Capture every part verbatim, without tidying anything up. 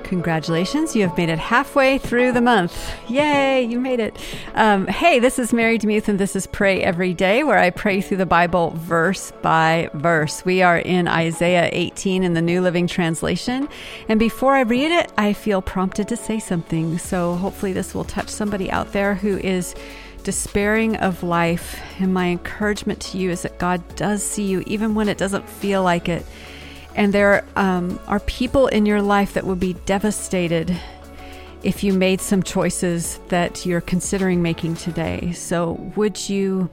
Congratulations, you have made it halfway through the month. Yay, you made it. Um, hey, this is Mary Demuth, and this is Pray Every Day, where I pray through the Bible verse by verse. We are in Isaiah eighteen in the New Living Translation. And before I read it, I feel prompted to say something. So hopefully this will touch somebody out there who is despairing of life. And my encouragement to you is that God does see you, even when it doesn't feel like it. And there um, are people in your life that would be devastated if you made some choices that you're considering making today. So would you,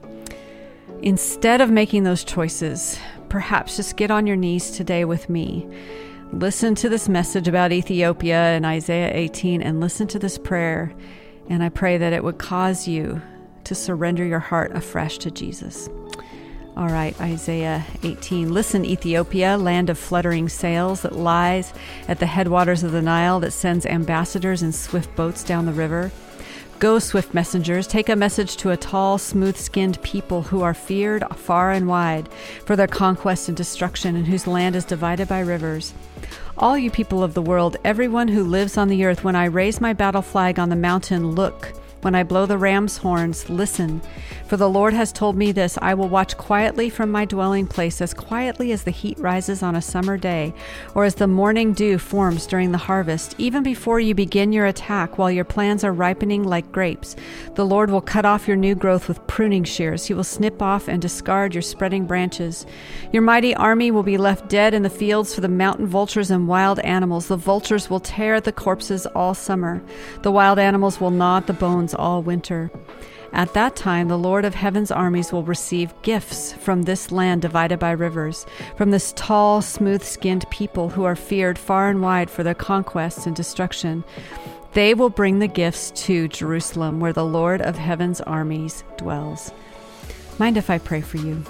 instead of making those choices, perhaps just get on your knees today with me. Listen to this message about Ethiopia in Isaiah eighteen and listen to this prayer. And I pray that it would cause you to surrender your heart afresh to Jesus. All right, Isaiah eighteen. Listen, Ethiopia, land of fluttering sails that lies at the headwaters of the Nile, that sends ambassadors in swift boats down the river. Go, swift messengers, take a message to a tall, smooth-skinned people who are feared far and wide for their conquest and destruction, and whose land is divided by rivers. All you people of the world, everyone who lives on the earth, when I raise my battle flag on the mountain, look. When I blow the ram's horns, listen. For the Lord has told me this, I will watch quietly from my dwelling place, as quietly as the heat rises on a summer day, or as the morning dew forms during the harvest. Even before you begin your attack, while your plans are ripening like grapes, the Lord will cut off your new growth with pruning shears. He will snip off and discard your spreading branches. Your mighty army will be left dead in the fields for the mountain vultures and wild animals. The vultures will tear at the corpses all summer. The wild animals will gnaw at the bones all winter. At that time, the Lord of heaven's armies will receive gifts from this land divided by rivers, from this tall, smooth-skinned people who are feared far and wide for their conquests and destruction. They will bring the gifts to Jerusalem, where the Lord of heaven's armies dwells. Mind if I pray for you?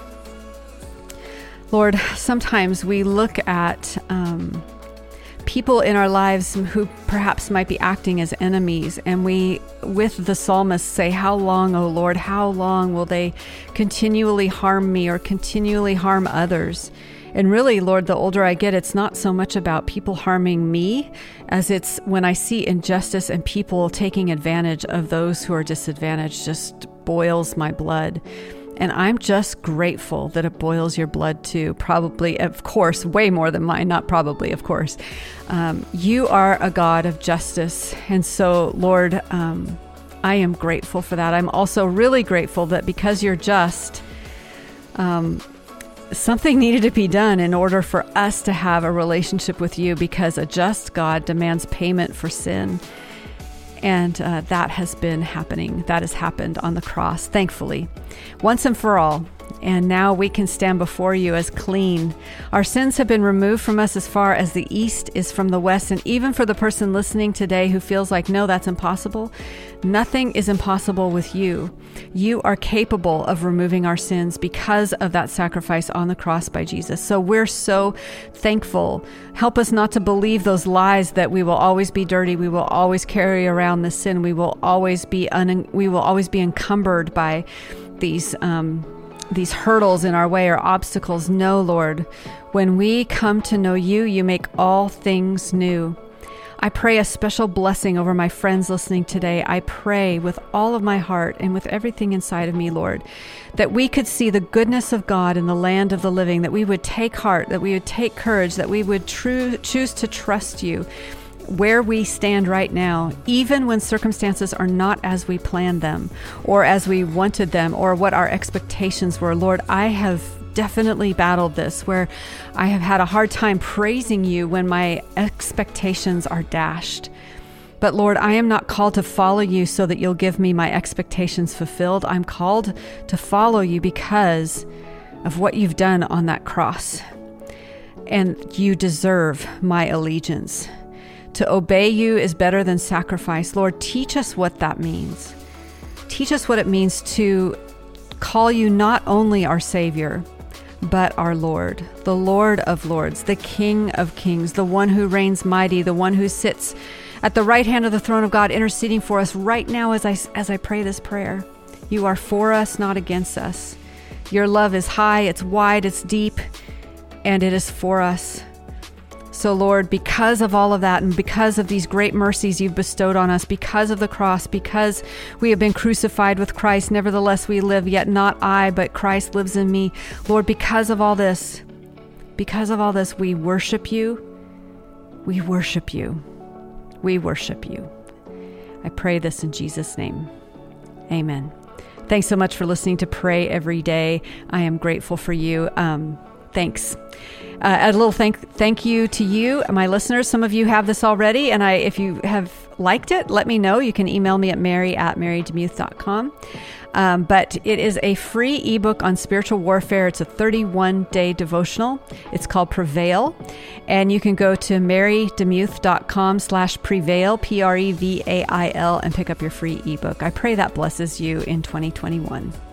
Lord, sometimes we look at um, people in our lives who perhaps might be acting as enemies, and we, with the psalmist, say, how long, O Lord, how long will they continually harm me or continually harm others? And really, Lord, the older I get, it's not so much about people harming me as it's when I see injustice and people taking advantage of those who are disadvantaged, just boils my blood. And I'm just grateful that it boils your blood too. Probably, of course, way more than mine. Not probably, of course. Um, you are a God of justice. And so, Lord, um, I am grateful for that. I'm also really grateful that because you're just, um, something needed to be done in order for us to have a relationship with you, because a just God demands payment for sin. And uh, that has been happening. That has happened on the cross, thankfully, once and for all. And now we can stand before you as clean. Our sins have been removed from us as far as the east is from the west. And even for the person listening today who feels like, no, that's impossible, nothing is impossible with you. You are capable of removing our sins because of that sacrifice on the cross by Jesus. So we're so thankful. Help us not to believe those lies that we will always be dirty. We will always carry around the sin. We will always be un- we will always be encumbered by these um, these hurdles in our way or obstacles. No, Lord, when we come to know you, you make all things new. I pray a special blessing over my friends listening today. I pray with all of my heart and with everything inside of me, Lord, that we could see the goodness of God in the land of the living, that we would take heart, that we would take courage, that we would true, choose to trust you where we stand right now, even when circumstances are not as we planned them or as we wanted them or what our expectations were. Lord, I have definitely battled this, where I have had a hard time praising you when my expectations are dashed. But Lord, I am not called to follow you so that you'll give me my expectations fulfilled. I'm called to follow you because of what you've done on that cross. And you deserve my allegiance. To obey you is better than sacrifice. Lord, teach us what that means. Teach us what it means to call you not only our Savior, but our Lord, the Lord of Lords, the King of Kings, the one who reigns mighty, the one who sits at the right hand of the throne of God, interceding for us right now as I, as I pray this prayer. You are for us, not against us. Your love is high, it's wide, it's deep, and it is for us. So Lord, because of all of that and because of these great mercies you've bestowed on us, because of the cross, because we have been crucified with Christ, nevertheless we live, yet not I, but Christ lives in me. Lord, because of all this, because of all this, we worship you. We worship you. We worship you. I pray this in Jesus' name. Amen. Thanks so much for listening to Pray Every Day. I am grateful for you. Um, thanks. Uh, a little thank thank you to you, my listeners. Some of you have this already, and I, if you have liked it, let me know. You can email me at mary at mary demuth dot com. Um, but it is a free ebook on spiritual warfare. It's a thirty-one day devotional. It's called Prevail. And you can go to mary demuth dot com slash prevail, P R E V A I L, and pick up your free ebook. I pray that blesses you in twenty twenty-one.